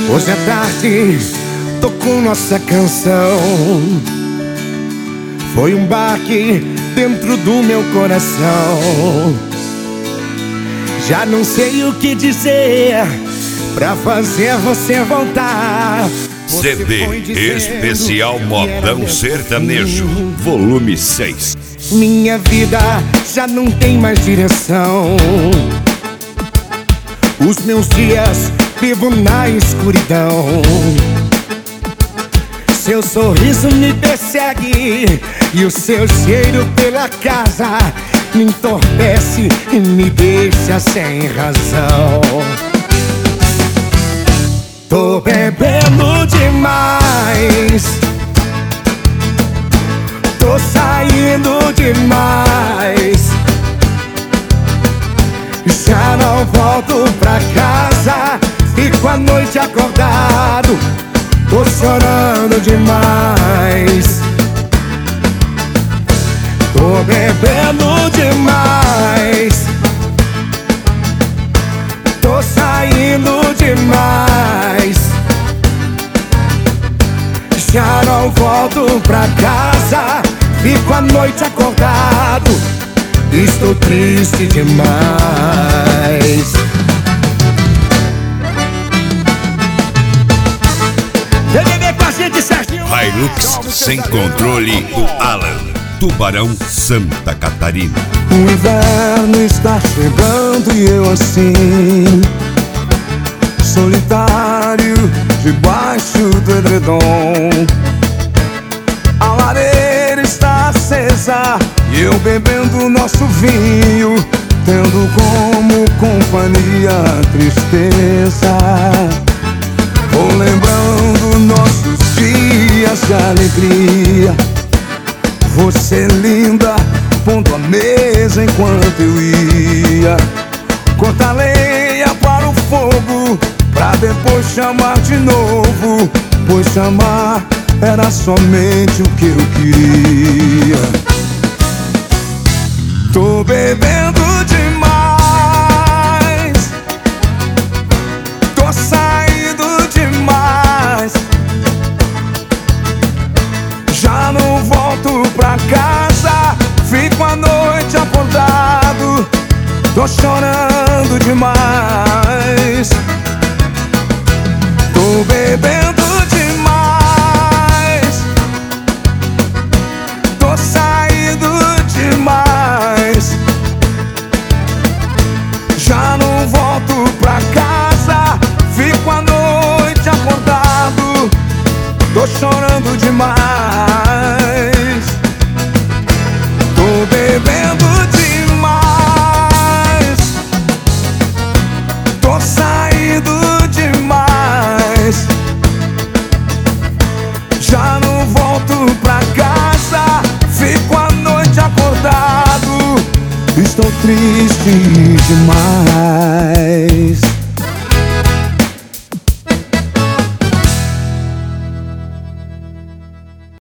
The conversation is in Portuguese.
Hoje à tarde tocou nossa canção. Foi um baque dentro do meu coração. Já não sei o que dizer pra fazer você voltar. CD Especial Modão Sertanejo, volume 6. Minha vida já não tem mais direção. Os meus dias vivo na escuridão. Seu sorriso me persegue e o seu cheiro pela casa me entorpece e me deixa sem razão. Tô bebendo demais, tô saindo demais. Já não volto pra casa, fico a noite acordado, tô chorando demais. Tô bebendo demais, tô saindo demais. Já não volto pra casa, fico a noite acordado, estou triste demais. BBB com a gente, Serginho. Hilux Sem Controle do Alan, Tubarão, Santa Catarina. O inverno está chegando e eu assim, solitário, debaixo do edredom. A lareira está acesa e eu bebendo nosso vinho, tendo como companhia a tristeza. Vou lembrando nossos dias de alegria. Você linda, pondo a mesa enquanto eu ia cortar lenha para o fogo, pra depois chamar de novo, pois chamar era somente o que eu queria. Tô bebendo demais, tô saindo demais. Já não volto pra casa, fico a noite acordado, tô chorando demais. Tô bebendo demais, tô saindo demais. Já não volto pra casa, fico a noite acordado, tô chorando demais. Tô bebendo demais, tô saindo demais. Já não volto pra casa, fico a noite acordado, estou triste demais.